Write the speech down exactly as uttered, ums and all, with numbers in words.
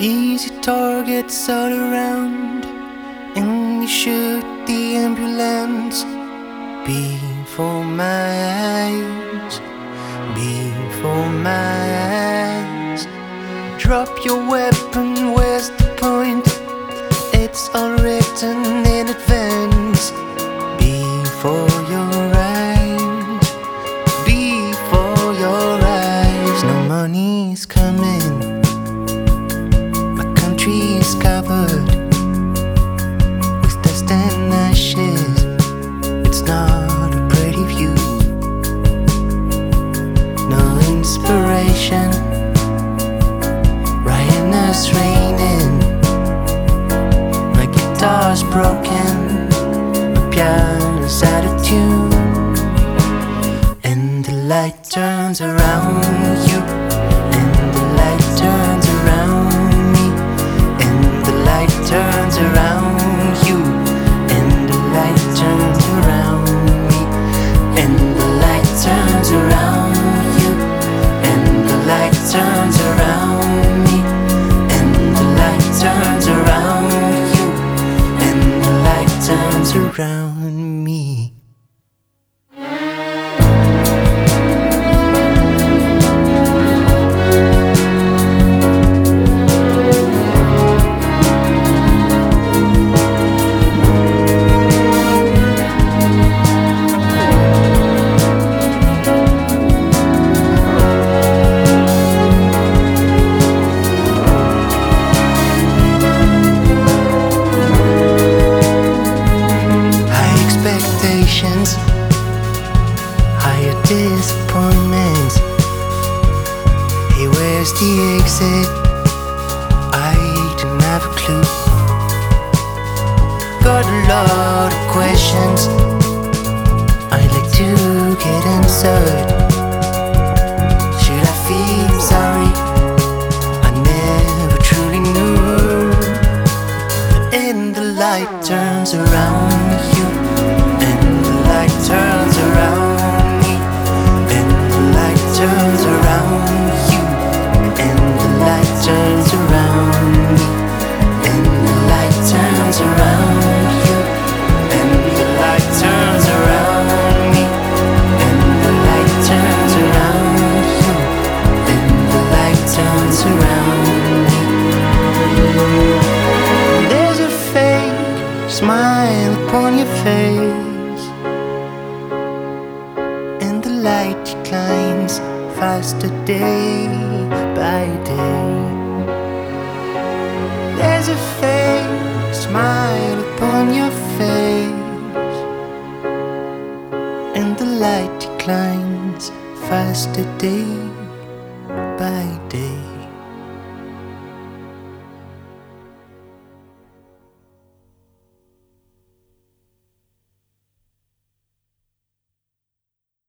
Easy targets all around, and you shoot the ambulance before my eyes, before my eyes. Drop your weapon, where's the point? It's all written in advance. Before your eyes, before your eyes. No money's coming, my country's covered with dust and ashes. It's not a pretty view. No inspiration, Ryan's raining. My guitar's broken, my piano's out of tune, and the light turns around you, and the light turns around me, and the light turns around you, and the light turns around me, and the light turns around you, and the light turns around me, and the light turns around you, and the light turns around me. Higher disappointments. Hey, where's the exit? I don't have a clue. Got a lot of questions I'd like to get answered. Should I feel sorry? I never truly knew. And the light turns around you, and the light turns around me, and the light turns around you, and the light turns around me, and the light turns around you, and the light turns around me, and the light turns around you, and the light turns around me. There's a fake smile upon your face, and the light declines faster day by day. There's a fake smile upon your face, and the light declines faster day by day.